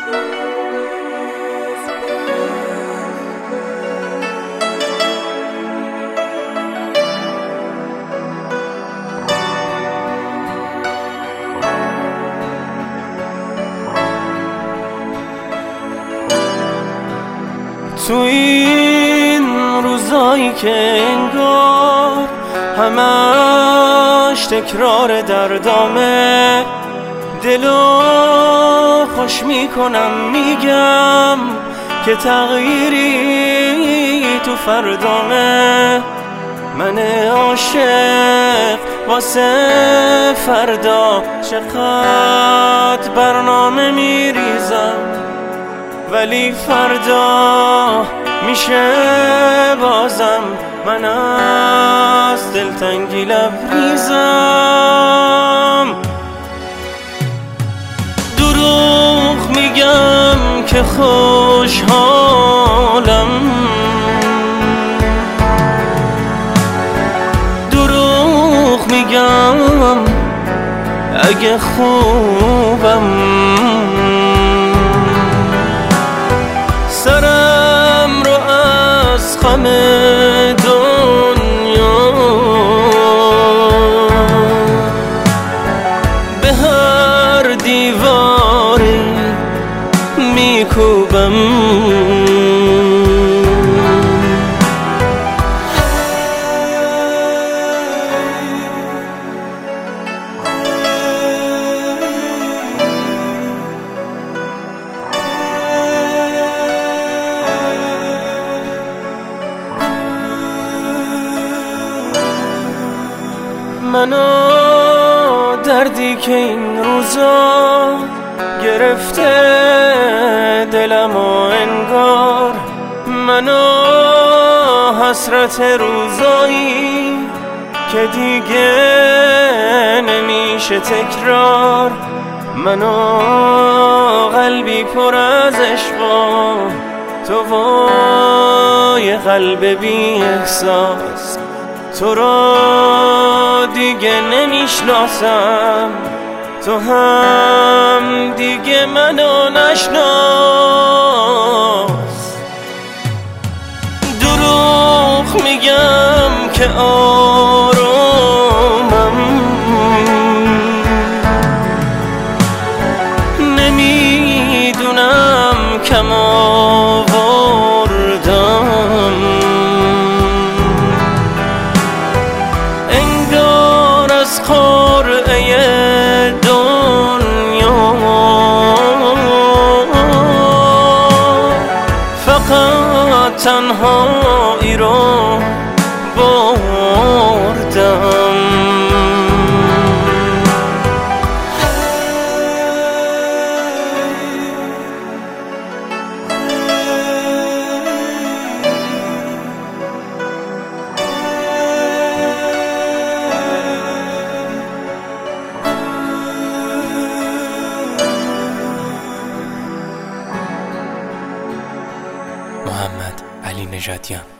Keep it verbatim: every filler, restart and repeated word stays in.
تو این روزایی که انگار همش تکرار دردامه، دلو خوش میکنم میگم که تغییری تو فردامه. من عاشق واسه فردا چقدر برنامه میریزم، ولی فردا میشه بازم من از دلتنگی لبریزم. دروغ میگم که خوشحالم، دروغ میگم اگه خوبم. سرم رو از غم دنیا به هر دیواری میکوبم. منو دردی که این روزا گرفته دلم و انگار، منو حسرت روزایی که دیگه نمیشه تکرار، منو قلبی پر از عشقا تو و یه قلب بی احساس. تو را دیگه نمیشناسم، تو هم دیگه منو نشناس. دروغ میگم که آرومم، نمیدونم کم آوردم، قرعه دنیا فقط تنهایی رو بردم. محمد علی نژادیان.